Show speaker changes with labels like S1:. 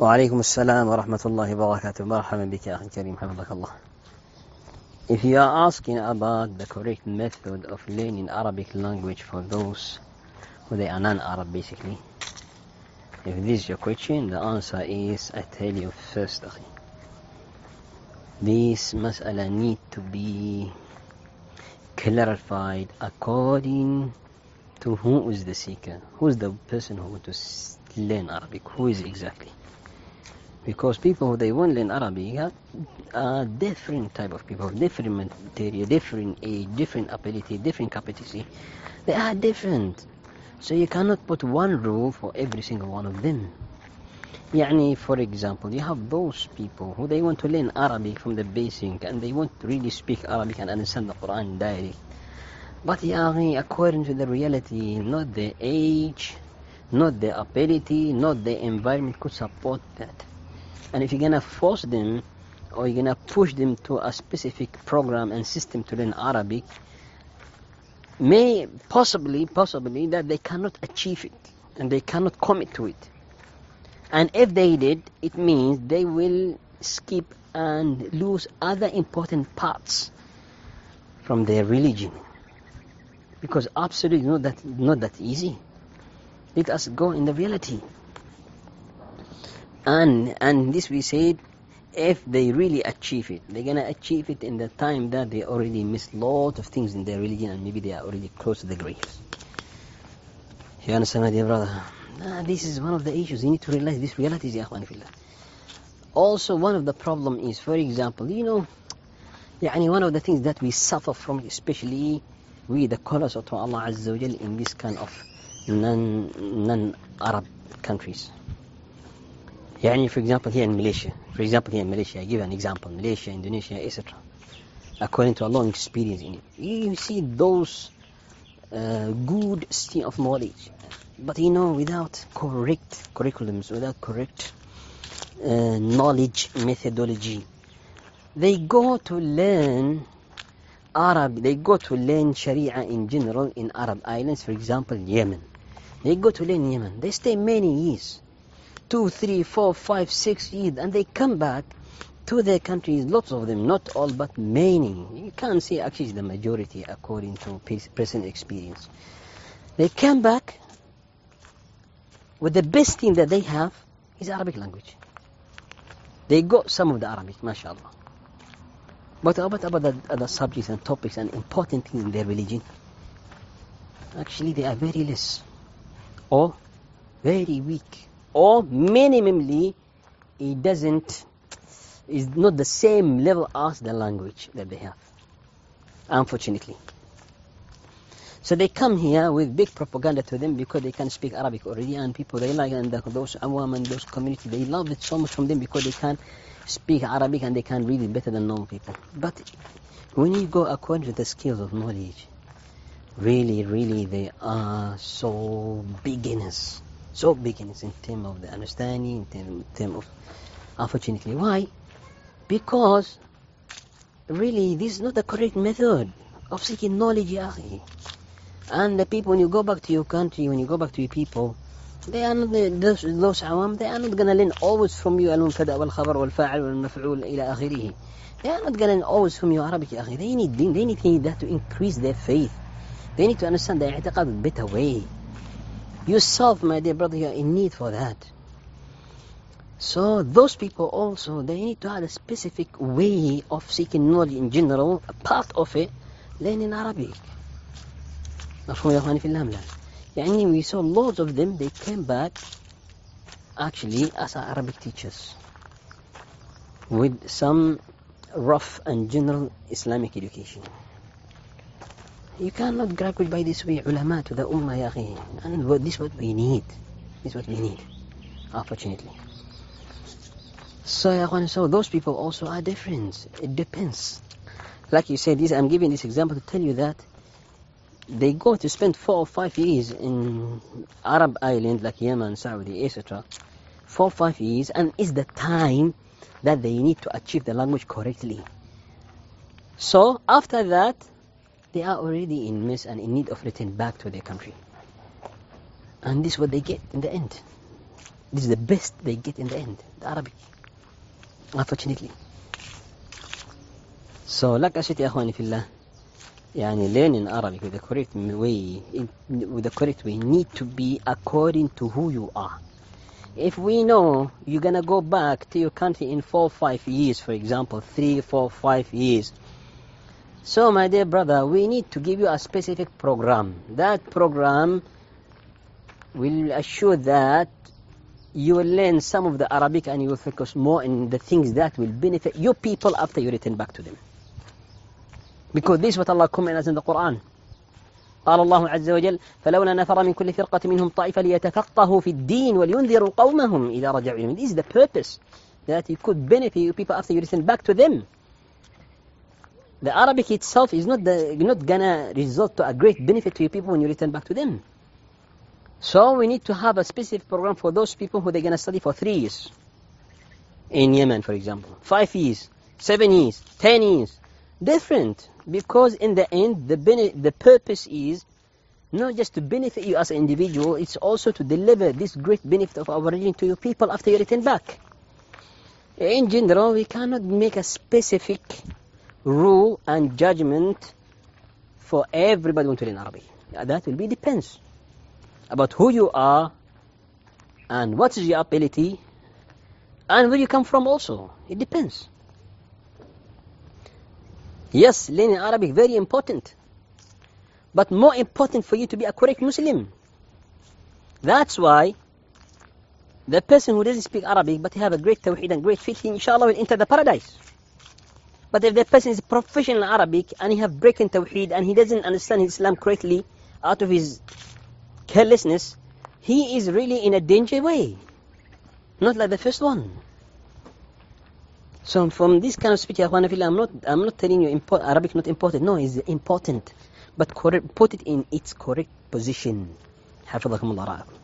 S1: وعليكم السلام ورحمة الله وبركاته. مرحبا بك يا أخي الكريم، حفظك الله. If you are asking about the correct method of learning Arabic language for those who they are non-Arab basically, if this is your question, the answer is, I tell you first, أخي, this mas'ala need to be clarified according to who is the seeker, who is the person who wants to learn Arabic, who is exactly. Because people who they want to learn Arabic are different type of people, different material, different age, different ability, different capacity. They are different. So you cannot put one rule for every single one of them. يعني, for example, you have those people who they want to learn Arabic from the basic and they want to really speak Arabic and understand the Quran direct. But يعني, according to the reality, not the age, not the ability, not the environment could support that. And if you're going to force them or you're going to push them to a specific program and system to learn Arabic, may possibly that they cannot achieve it and they cannot commit to it. And if they did, it means they will skip and lose other important parts from their religion. Because absolutely not that easy. Let us go in the reality. And this we said, if they really achieve it, they're going to achieve it in the time that they already missed lot of things in their religion and maybe they are already close to the graves. You understand, my dear brother? This is one of the issues. You need to realize this reality, ya akhwani fillah. Also, one of the problem is, for example, يعني one of the things that we suffer from, especially we the callers of Allah Azza wa Jal in this kind of non-Arab countries. يعني, for example, here in Malaysia, I give an example, Malaysia, Indonesia, etc. According to a long experience in it, you see those good stream of knowledge, but without correct curriculums, without correct knowledge methodology, they go to learn Arab, they go to learn Sharia in general in Arab islands, for example, Yemen. They go to learn Yemen. They stay many years. 2, 3, 4, 5, 6 years, and they come back to their countries, lots of them, not all, but many. You can't say actually the majority according to present experience. They come back with the best thing that they have is Arabic language. They got some of the Arabic, mashallah. But about the other subjects and topics and important things in their religion, actually they are very less, or very weak. Or minimally, is not the same level as the language that they have, unfortunately. So they come here with big propaganda to them because they can speak Arabic already, and people they like, and those awam and those community, they love it so much from them because they can speak Arabic and they can read it better than normal people. But when you go according to the skills of knowledge, really they are so beginners in terms of the understanding, in terms of, unfortunately. Why? Because really this is not the correct method of seeking knowledge, ya akhi. And the people, when you go back to your country, when you go back to your people, they are not, those awam, they are not going to learn always from you al-munfada wal-khabar wal-fa'al wal-maf'ul ila akhirih. They are not going to learn always from you Arabic, ya akhi. They need that to increase their faith. They need to understand the i'tiqad in a better way. Yourself, my dear brother, you are in need for that. So those people also, they need to have a specific way of seeking knowledge in general, a part of it, learning Arabic. يعني, we saw loads of them, they came back actually as Arabic teachers with some rough and general Islamic education. You cannot graduate by this way, ulama to the ummah, ya akhi. And this is what we need. Unfortunately. So, ya akhwan, so those people also are different. It depends. Like you said, I'm giving this example to tell you that they go to spend 4 or 5 years in Arab islands like Yemen, Saudi, etc. 4 or 5 years, and it's the time that they need to achieve the language correctly. So, after that, they are already in mess and in need of return back to their country. And this is what they get in the end. This is the best they get in the end, the Arabic, unfortunately. So like I said, يا أخواني في الله, learning Arabic with the correct way, need to be according to who you are. If we know you're gonna go back to your country in 4 or 5 years, for example, 3, 4, 5 years, so my dear brother, we need to give you a specific program. That program will assure that you will learn some of the Arabic and you will focus more on the things that will benefit your people after you return back to them. Because this is what Allah commands us in the Quran. قال الله عز وجل فلولا نفر من كل فرقة منهم طائفة ليتفقهوا في الدين ولينذروا قومهم إذا رجعوا إليهم. This is the purpose, that you could benefit your people after you return back to them. The Arabic itself is not gonna result to a great benefit to your people when you return back to them. So we need to have a specific program for those people who they're gonna study for 3 years. In Yemen, for example, 5 years, 7 years, 10 years. Different, because in the end, the purpose is not just to benefit you as an individual, it's also to deliver this great benefit of our religion to your people after you return back. In general, we cannot make a specific rule and judgment for everybody who to learn Arabic. That will be depends about who you are and what is your ability and where you come from also. It depends. Yes, learning Arabic very important, but more important for you to be a correct Muslim. That's why the person who doesn't speak Arabic but he have a great tawheed and great faith, inshallah will enter the paradise. But if the person is professional in Arabic and he have breaking tawheed and he doesn't understand Islam correctly out of his carelessness, he is really in a danger way, not like the first one. So from this kind of speech, I'm not telling you Arabic not important. No, it's important, but put it in its correct position. حفظكم الله رعاكم.